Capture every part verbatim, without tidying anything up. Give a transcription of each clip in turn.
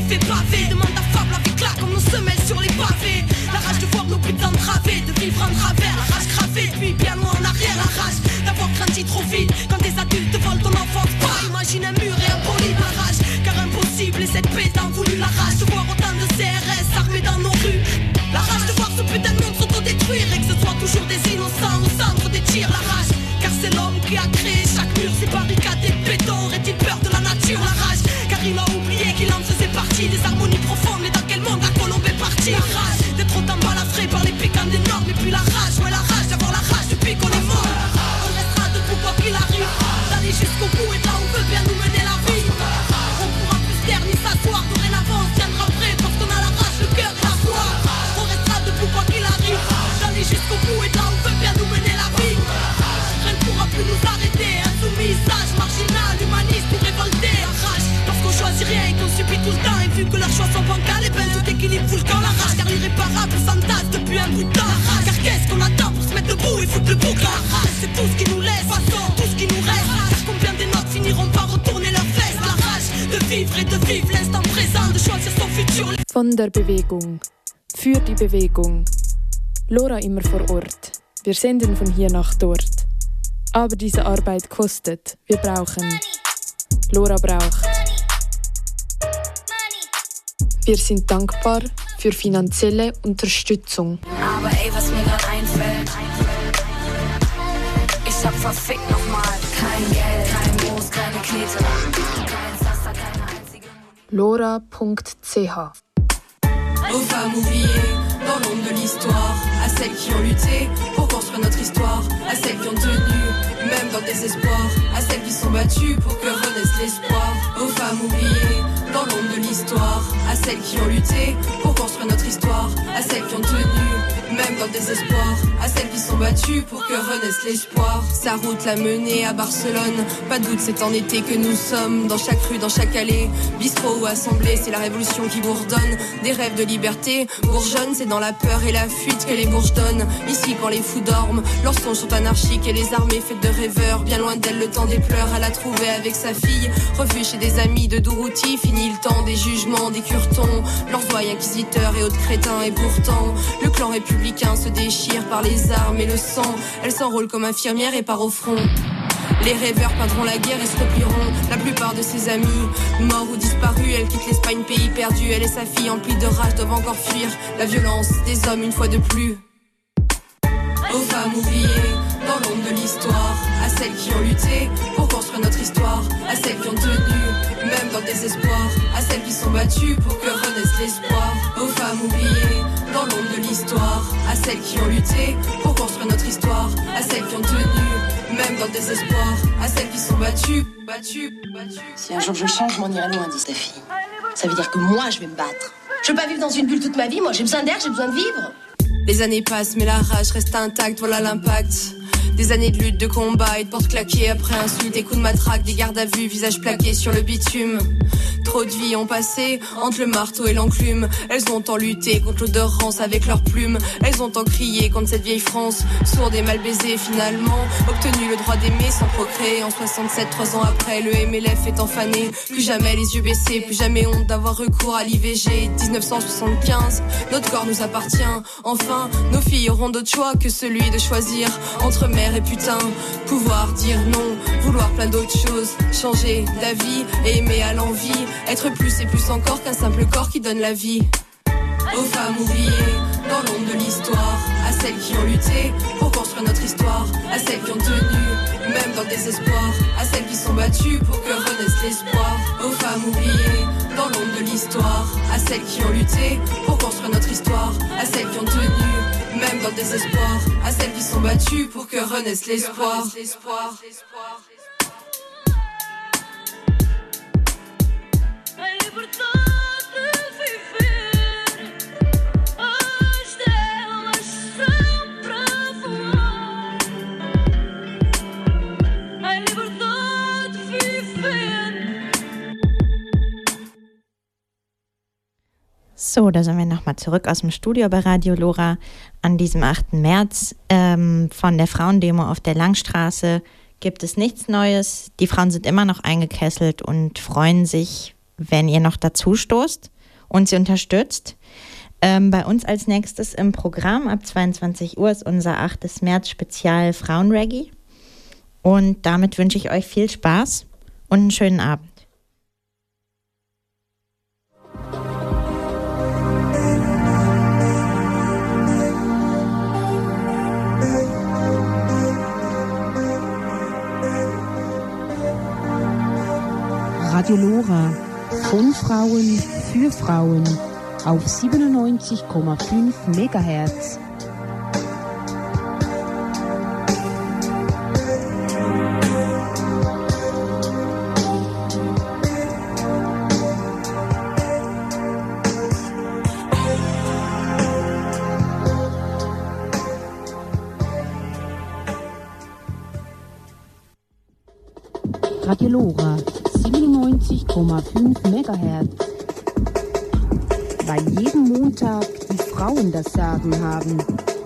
fait baver. Demande à Fable avec là comme nos semelles sur les pavés. La rage de voir nos putains entravés, de vivre en travers. La rage gravée depuis bien loin en arrière. La rage d'avoir grandi trop vite quand des adultes te volent ton enfance. Pas imagine un mur et un poli de la rage. Car impossible et cette paix t'en voulu. La rage de voir autant de C R S armés dans nos rues. La rage de voir ce putain de monde s'autodétruire. Et que ce soit toujours des innocents au centre des tirs. La rage, car c'est l'homme qui a créé chaque mur. Ces barricades et béton. Aurait-il peur de la nature? La rage, car il a oublié qu'il en faisait partie. Des harmonies profondes, mais dans quel monde la colombe est partie? La rage d'être autant balafré par les piquants des normes. Et puis la rage, ouais la rage d'avoir la rage depuis qu'on est mort. On restera debout quoi qu'il arrive, d'aller jusqu'au bout et de là où veut bien nous mener la vie. On pourra plus se taire ni s'asseoir. Dorénavant on tiendra prêt parce qu'on a la rage, le cœur et la foi. On restera debout quoi qu'il arrive, d'aller jusqu'au bout et de là où veut bien nous mener la vie. Rien ne pourra plus nous arrêter. Insoumis, sage, marginal, humaniste ou révolté. La rage, parce qu'on choisit rien et qu'on subit tout le temps. Et vu que leurs choix sont bancals, et ben tout équilibre fout le camp. La rage, car l'irréparable s'entasse depuis un bout de temps. La rage, car qu'est-ce qu'on attend pour se mettre debout et foutre le bouc? La rage, c'est tout ce qui nous laisse, façon, tout ce qui nous reste. Car combien des nôtres finiront par retourner leurs fesses? La rage, de vivre et de vivre l'instant présent, de choisir son futur. Von der Bewegung. Für die Bewegung. Lora immer vor Ort. Wir senden von hier nach dort. Aber diese Arbeit kostet. Wir brauchen. Lora braucht. Wir sind dankbar für finanzielle Unterstützung. Aber ey, was mir grad einfällt, ich hab verfickt nochmal kein Geld, kein Moos, keine Knete, kein Zaster, keine einzige Lora punkt c h. Aux femmes oubliées dans l'ombre de l'histoire, à celles qui ont lutté pour construire notre histoire, à celles qui ont tenu, même dans le désespoir, à celles qui sont battues pour que renaisse l'espoir. Aux femmes oubliées dans l'ombre de l'histoire, à celles qui ont lutté pour construire notre histoire, à celles qui ont tenu, même dans le désespoir, à celles qui sont battues pour que renaisse l'espoir. Sa route l'a menée à Barcelone, pas de doute c'est en été que nous sommes, dans chaque rue, dans chaque allée, bistrot ou assemblée, c'est la révolution qui bourdonne, des rêves de liberté, bourgeonne, c'est dans la peur et la fuite que les bourges donnent. Ici quand les fous dorment, leurs songes sont anarchiques et les armées faites de rêveurs, bien loin d'elle le temps des pleurs, elle a trouvé avec sa fille, refuge chez des amis de Dourouti, fini le temps des jugements, des curtons, leurs doigts inquisiteurs et autres crétins, et pourtant, le clan républicain se déchire par les armes et le sang, elle s'enrôle comme infirmière et part au front. Les rêveurs peindront la guerre et se replieront. La plupart de ses amis, morts ou disparus, elle quitte l'Espagne, pays perdu. Elle et sa fille, emplies de rage, doivent encore fuir la violence des hommes une fois de plus. Aux femmes oubliées dans l'ombre de l'histoire, à celles qui ont lutté pour construire notre histoire, à celles qui ont tenu, même dans le désespoir, à celles qui sont battues pour que renaisse l'espoir. Aux femmes oubliées dans l'ombre de l'histoire, à celles qui ont lutté pour construire notre histoire, à celles qui ont tenu, même dans le désespoir, à celles qui sont battues, battues, battues. Si un jour je change, je m'en irai loin, dit sa fille. Ça veut dire que moi, je vais me battre. Je veux pas vivre dans une bulle toute ma vie, moi j'ai besoin d'air, j'ai besoin de vivre. Les années passent, mais la rage reste intacte, voilà l'impact. Des années de lutte, de combat et de portes claquées après insultes, des coups de matraque, des gardes à vue, visage plaqué sur le bitume. Trop de vies ont passé entre le marteau et l'enclume. Elles ont tant lutté contre l'odeur rance avec leurs plumes. Elles ont tant crié contre cette vieille France, sourde et mal baisée finalement. Obtenu le droit d'aimer sans procréer en soixante-sept, trois ans après, le M L F est enfané. Plus jamais les yeux baissés, plus jamais honte d'avoir recours à l'I V G. dix-neuf cent soixante-quinze, notre corps nous appartient. Enfin, nos filles auront d'autres choix que celui de choisir entre mère et putain. Pouvoir dire non, vouloir plein d'autres choses, changer d'avis et aimer à l'envie. Être plus et plus encore qu'un simple corps qui donne la vie. Aux femmes oubliées dans l'ombre de l'histoire, à celles qui ont lutté pour construire notre histoire, à celles qui ont tenu, même dans le désespoir, à celles qui sont battues pour que renaisse l'espoir. Aux femmes oubliées dans l'ombre de l'histoire, à celles qui ont lutté pour construire notre histoire, à celles qui ont tenu, même dans le désespoir, à celles qui sont battues pour que renaisse l'espoir. So, da sind wir nochmal zurück aus dem Studio bei Radio Lora an diesem achten März. Ähm, von der Frauendemo auf der Langstraße gibt es nichts Neues. Die Frauen sind immer noch eingekesselt und freuen sich, wenn ihr noch dazu stoßt. und sie unterstützt. Ähm, bei uns als nächstes im Programm ab zweiundzwanzig Uhr ist unser achtes März Spezial Frauenreggae. Und damit wünsche ich euch viel Spaß und einen schönen Abend. Radio Lora, von Frauen für Frauen auf siebenundneunzig Komma fünf Megahertz. Radio Lora, siebenundneunzig Komma fünf Megahertz. Weil jeden Montag die Frauen das Sagen haben.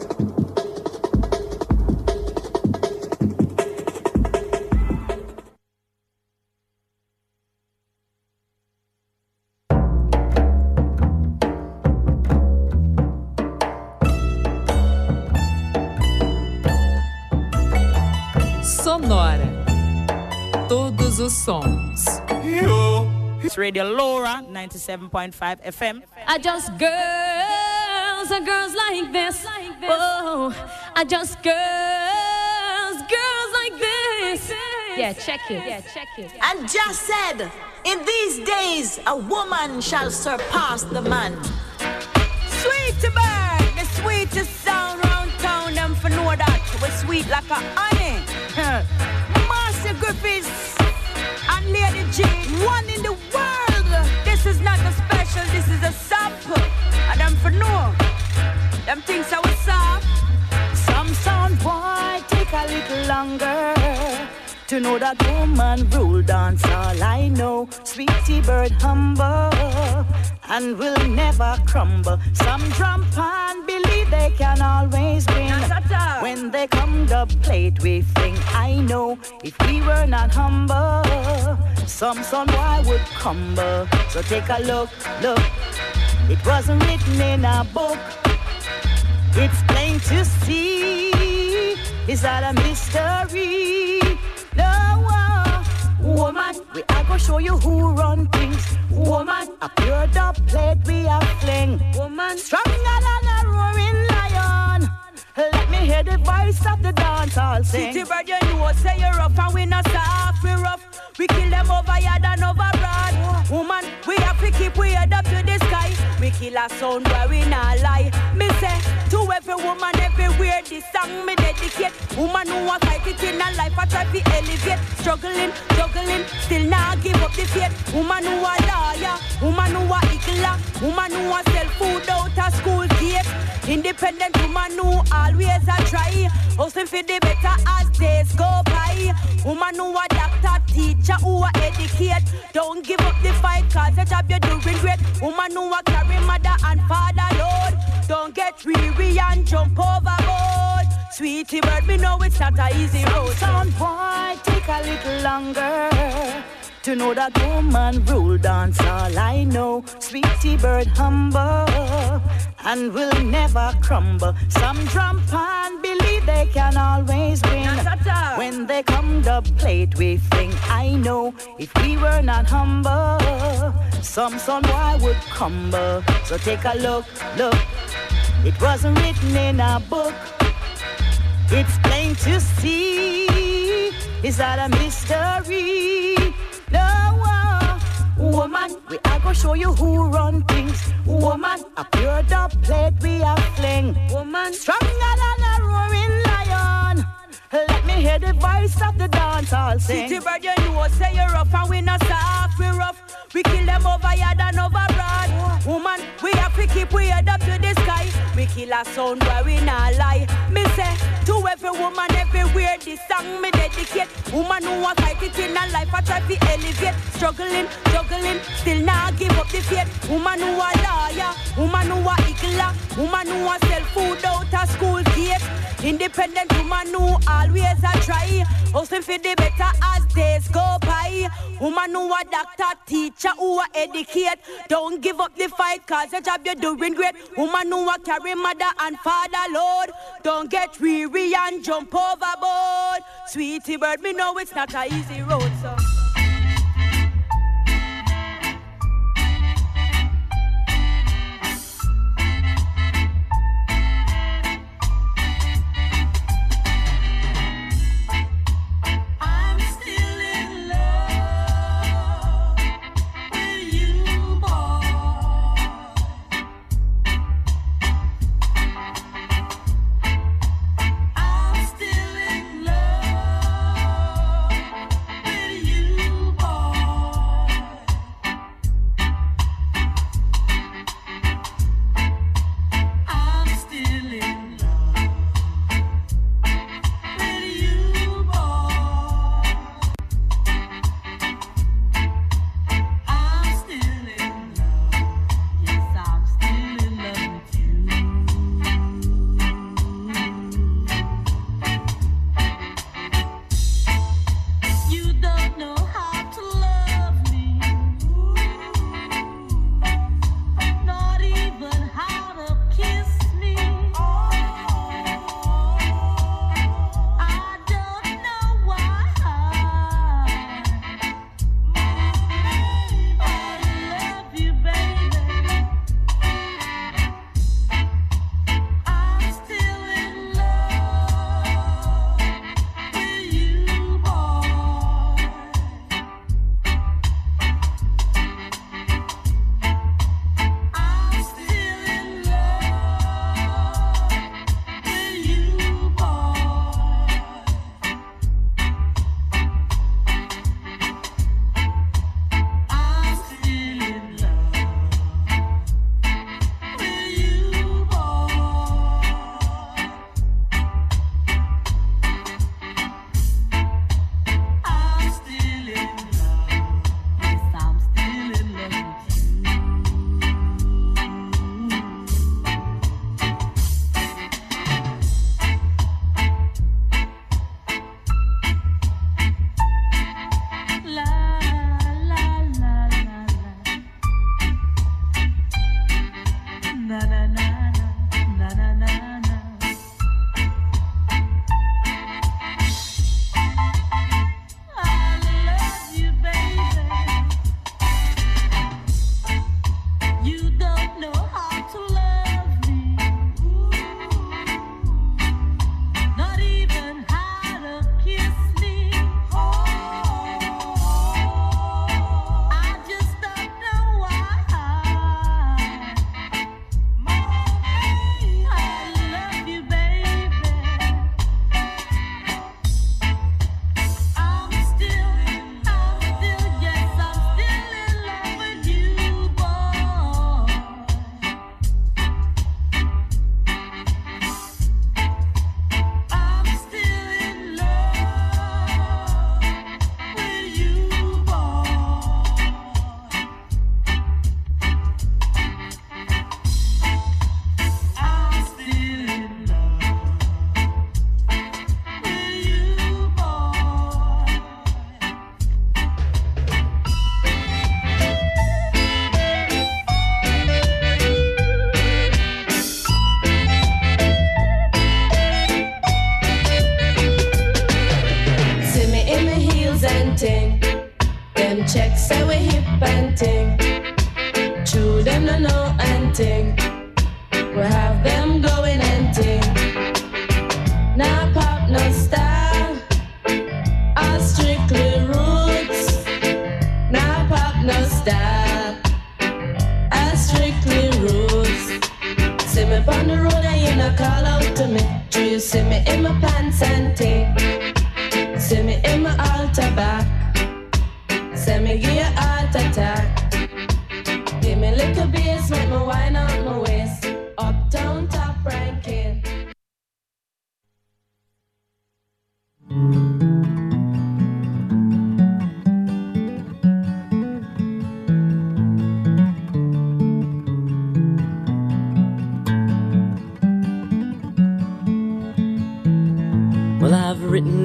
Sonora. Todos os sons. Yo. It's Radio Lora, ninety-seven point five F M. I just girls and girls like this. Oh, I just girls, girls like this. Yeah, check it. Yeah, check it. And just said, in these days, a woman shall surpass the man. Sweet bird, the sweetest sound round town. Them for know that we're sweet like a honey. Marcia Griffiths and Lady G, one in the world. This is not a special, this is a sample. And them for know, them things are soft. Some sound boy take a little longer to know that woman rule dance. All I know, sweetie bird humble and will never crumble. Some drum and believe they can always win. When they come to plate we fling. I know if we were not humble, some son boy would crumble. So take a look, look. It wasn't written in a book. It's plain to see. Is that a mystery? No, uh, woman, we are gonna show you who run things. Woman, a pure dub plate we are fling. Woman, stronger than a roaring lion. Let me hear the voice of the dance hall sing. City bird, you know, say you're rough and we not soft, we rough. We kill them over yard and over broad. Woman, we have to keep we head up to the sky. We kill a sound where we not lie. Me say, to every woman everywhere, this song me dedicate. Woman who want fight it in a life, I try to elevate. Struggling, juggling, still not give up the faith. Woman who a lawyer, woman who a higgler, woman who a sell food out of school gate. Independent woman who always a try. Hustling for the better as days go by. Woman who a doctor, teacher, who a educate. Don't give up the fight, cause the job you're doing great. Woman who a carry mother and father load. Don't get weary and jump overboard. Sweetie bird, me know it's not a easy road. Some boy take a little longer to know that woman rule dance. All I know, sweetie bird humble and will never crumble. Some drum and believe they can always win. When they come to plate we fling. I know if we were not humble, some son boy would crumble. So take a look, look. It wasn't written in a book. It's plain to see. Is that a mystery? No, uh, woman, we are gonna show you who run things. Woman, a pure dub plate we are fling. Woman, stronger than a roaring lion. Let me hear the voice of the dance hall sing. City bird, you know, say you're rough and we not soft, we rough. We kill them over yard and over broad. Woman, we have to keep we head up to the sky. We kill a sound where we not lie. Me say, to every woman everywhere, this song me dedicate. Woman who want fight it in a life, I try to elevate. Struggling, juggling, still not give up the the faith. Woman who a lawyer, woman who a higgler, woman who a sell food out of school gate. Independent woman who always a try, hustling for the better as days go by. Woman who a doctor, teacher, who a educate. Don't give up the fight, cause your job you're doing great. Woman who a carry mother and father, Lord. Don't get weary and jump overboard. Sweetie bird, me know it's not a easy road, so.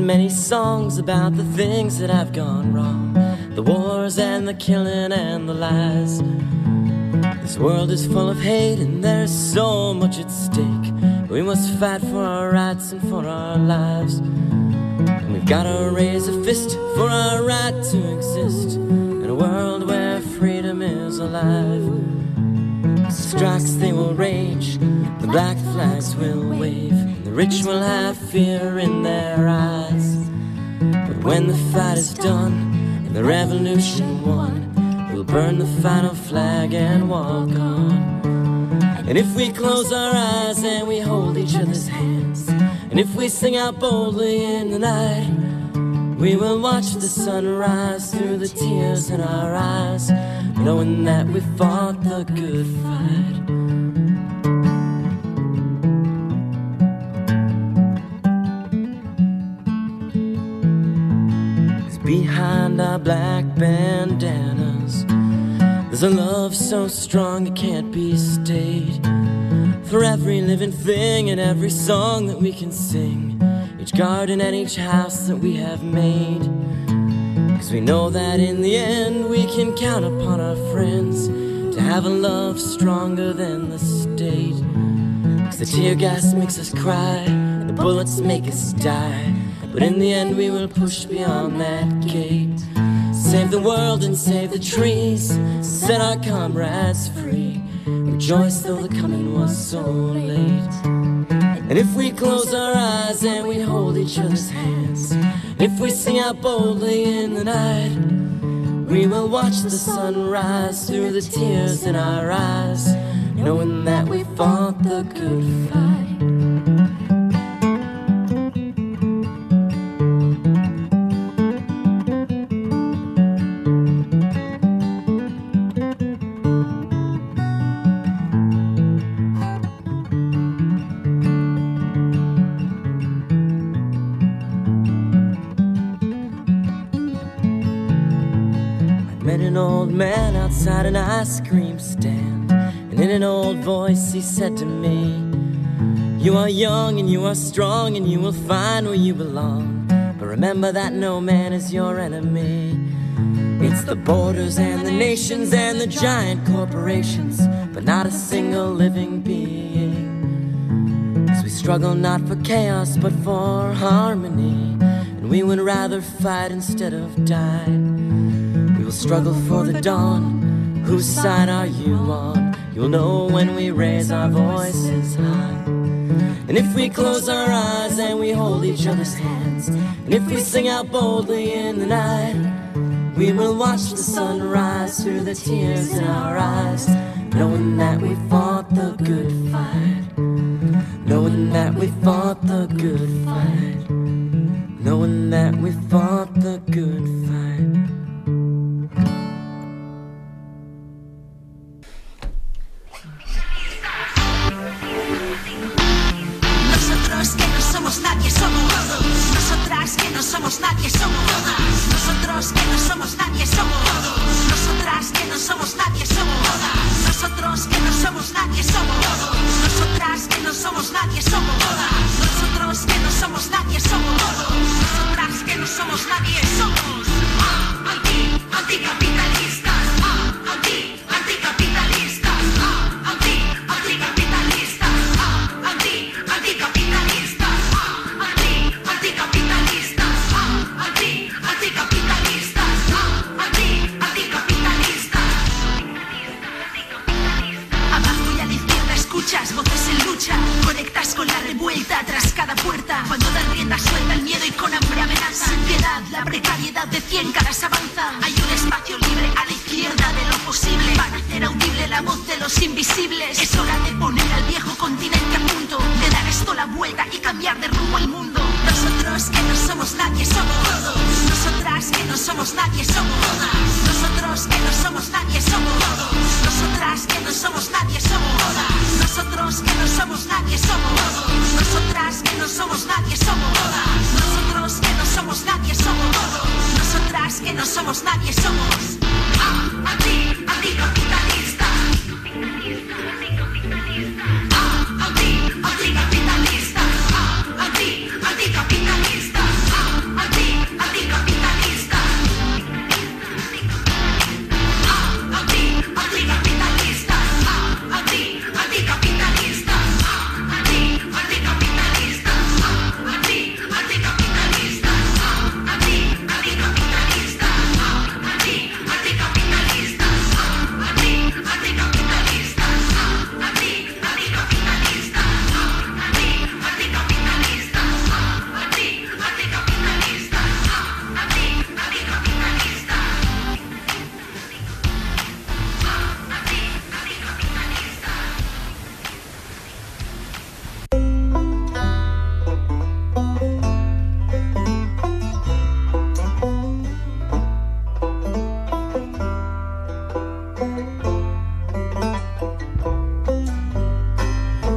written many songs about the things that have gone wrong, the wars and the killing and the lies. This world is full of hate and there's so much at stake. We must fight for our rights and for our lives. And we've gotta raise a fist for our right to exist in a world where freedom is alive. Strikes they will rage, the black flags will wave, the rich will have fear in their eyes. But when the fight is done and the revolution won, we'll burn the final flag and walk on. And if we close our eyes and we hold each other's hands, and if we sing out boldly in the night, we will watch the sun rise through the tears in our eyes, knowing that we fought the good fight. Behind our black bandanas, there's a love so strong it can't be stayed. For every living thing and every song that we can sing, each garden and each house that we have made. Cause we know that in the end we can count upon our friends to have a love stronger than the state. Cause the tear gas makes us cry and the bullets make us die, but in the end we will push beyond that gate. Save the world and save the trees, set our comrades free, rejoice though the coming was so late. And if we close our eyes and we hold each other's hands, if we sing out boldly in the night, we will watch the sun rise through the tears in our eyes, knowing that we fought the good fight. Man outside an ice cream stand, and in an old voice he said to me, you are young and you are strong and you will find where you belong, but remember that no man is your enemy. It's the borders and the nations and the giant corporations, but not a single living being. 'Cause we struggle not for chaos but for harmony, and we would rather fight instead of die. We'll struggle for the dawn. Whose side are you on? You'll know when we raise our voices high. And if we close our eyes and we hold each other's hands, and if we sing out boldly in the night, we will watch the sun rise through the tears in our eyes, knowing that we fought the good fight, knowing that we fought the good fight, knowing that we fought the good fight. Nosotros que no somos nadie somos todos. Nosotras que no somos nadie somos todas. Nosotros que no somos nadie somos todos. Nosotras que no somos nadie somos todas. Nosotros que no somos nadie somos todos. Nosotras que no somos nadie somos todas. Nosotros que no somos nadie somos todos. Nosotras que no somos nadie somos. Ah, anti, anticapitalistas. Ah, anti, anticapitalistas. Ah, anti, anticapitalistas. Ah, anti, anticapitalistas. Ah, anti, anticapitalistas. Ah, anti, anticapitalistas. Ah, anti, anticapitalistas. Abajo y a la izquierda escuchas voces en lucha, conectas con la revuelta tras cada puerta. Cuando dan rienda suelta el miedo y con hambre amenaza, sin piedad la precariedad de cien caras avanza. Hay un espacio libre a la izquierda de lo posible para hacer audible la voz de los invisibles. Es hora de poner al viejo continente a punto, de dar esto la vuelta y cambiar de rumbo al mundo. Nosotros que no somos nadie somos todos. Nosotras que no somos nadie somos todas. Nosotros que no somos nadie somos todos. Nosotras que no somos nadie somos todas. Nosotros que no somos nadie somos todos. Nosotras que no somos nadie somos todas. Nosotros que no somos nadie somos todos. Nosotras que no somos nadie somos. Ah, anti, anticapitalistas. Ah, anti, anticapitalistas. Ah, anti, anticapitalistas. Ah,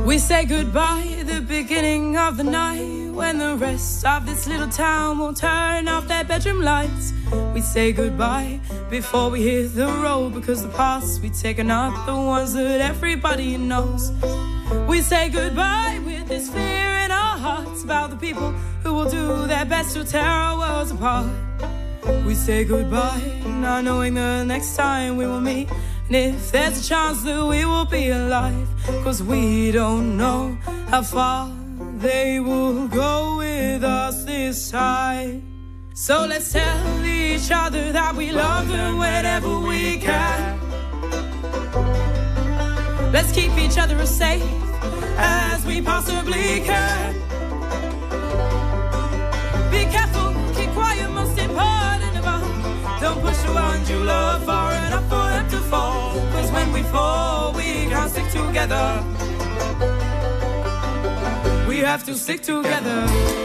We say goodbye at the beginning of the night, when the rest of this little town will turn off their bedroom lights. We say goodbye before we hit the road, because the paths we take are not the ones that everybody knows. We say goodbye with this fear in our hearts about the people who will do their best to tear our worlds apart. We say goodbye not knowing the next time we will meet, and if there's a chance that we will be alive, cause we don't know how far they will go with us this time. So let's tell each other that we love them whenever we can. Let's keep each other as safe as we possibly can. Be careful, keep quiet, most important of all. Don't push the ones you love far enough for them to fall, cause when we fall, we can't stick together. We have to stick together.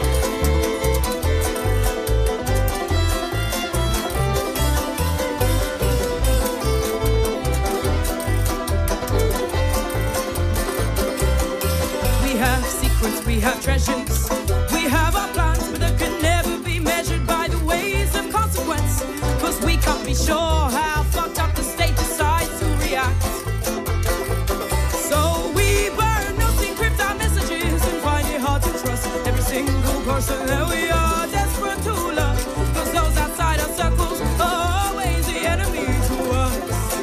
We have secrets, we have treasures, we have our plans, but they can never be measured by the ways of consequence, cause we can't be sure how fucked up the state decides to react. So we burn notes, encrypt our messages, and find it hard to trust every single person that we are desperate to love, cause those outside our circles are always the enemy to us.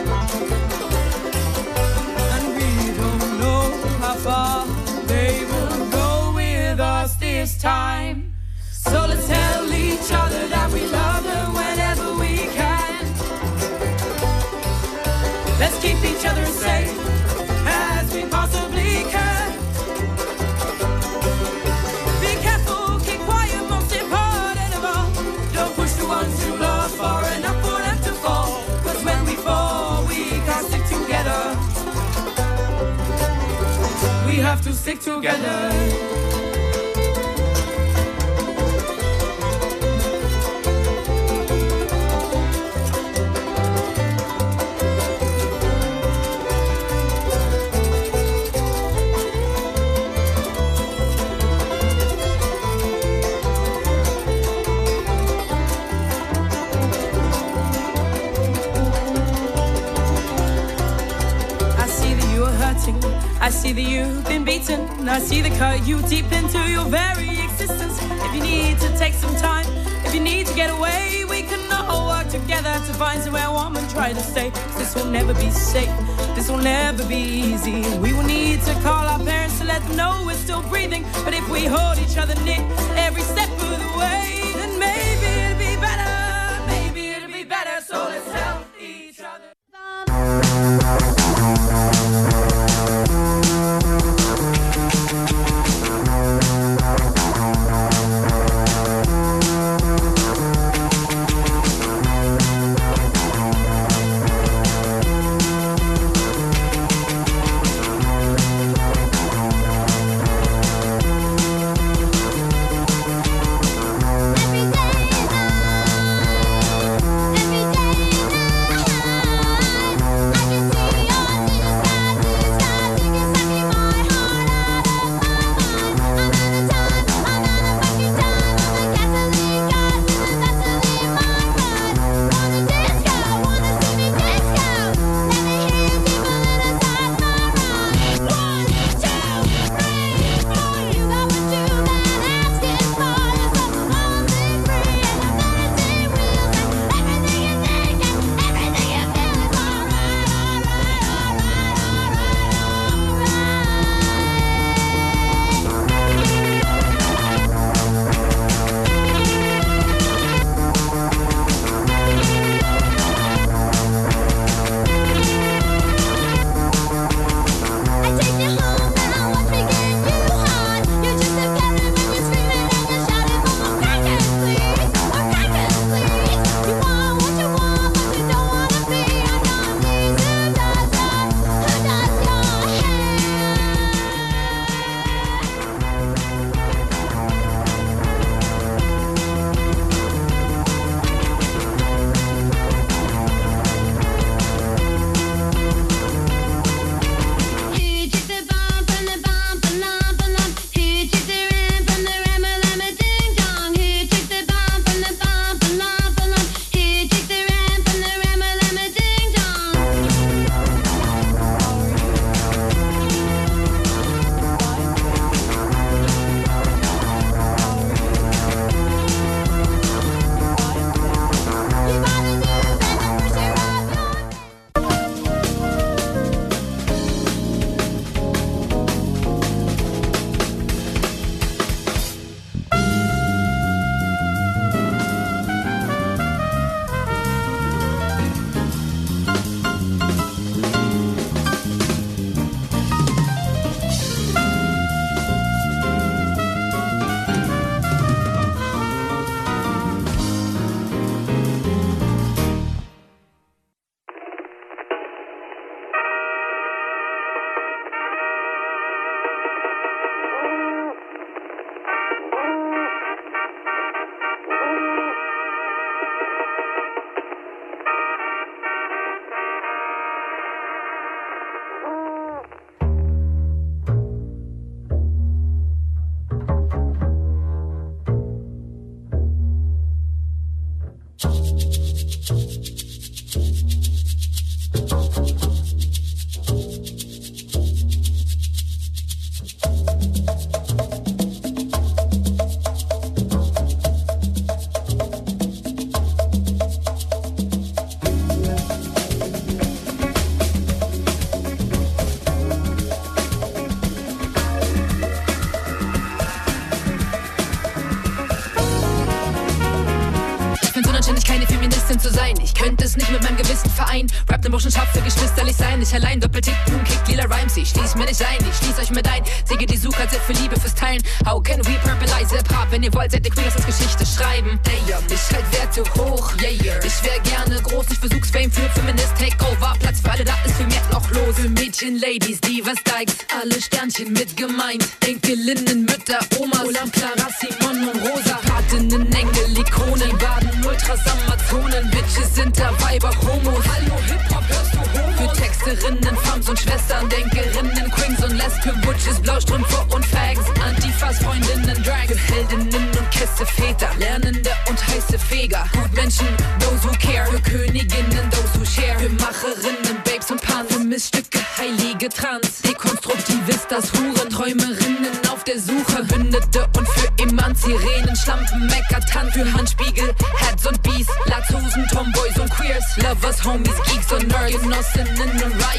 And we don't know how far they will go with us this time. So let's tell each other that we love them whenever we can. Let's keep each other safe as we possibly can. Be careful, keep quiet, most important of all. Don't push the ones you love far enough for them to fall, cause when we fall, we can't stick together. We have to stick together. I see that you've been beaten, I see the cut you deep into your very existence. If you need to take some time, if you need to get away, we can all work together to find somewhere warm and try to stay. This will never be safe, this will never be easy. We will need to call our parents to let them know we're still breathing. But if we hold each other near every step of the way, then maybe it'll be better, maybe it'll be better. So let's help each other. Every day könnte es nicht mit meinem Gewissen vereinen. Rap ne Burschenschaft für geschwisterlich sein. Nicht allein, Doppeltick, Boom, Kick, lila Rhymes. Ich schließ mir nicht ein, ich schließ euch mit ein. Säge die Suche für Liebe fürs Teilen. How can we purpleize Hip-Hop? Wenn ihr wollt, seid ihr Queen, lasst uns Geschichte schreiben. Damn, ich halt Werte hoch, yeah, yeah. Ich wär gerne groß, ich versuch's Fame für Feminist Takeover. Platz für alle, da ist für mich noch los. Für Mädchen, Ladies, Divas, Dykes, alle Sternchen mit gemeint. Enkelinnen, Mütter, Omas, Olam, Clara, Simon und Rosa. Patinnen, Engel, Ikonen, baden Ultras, Amazonen. Bitches sind da Weiber, Homos. Hallo Hip-Hop, hörst du Homos? Für Texterinnen, Fams und Schwestern, Denkerinnen, Queens und Lesben, Butches, Blaustrümpfe und Fags. Antifas, Freundinnen, Drags. Für Heldinnen und Kisseväter, Lernende und heiße Feger. Gutmenschen, those who care. Für Königinnen, those who share. Für Macherinnen, Babes und Pans. Für Missstücke, heilige Trans. Dekonstruktivistas, Huren, Träumerinnen auf der Suche. Bündete und für Emanz, Sirenen, Schlampen, Meckertanz. Für Handspiegel, Heads und Bees, Latzhosen, Tomboys und Queers. Lovers, Homies, Geeks und Nerds. Genossinnen und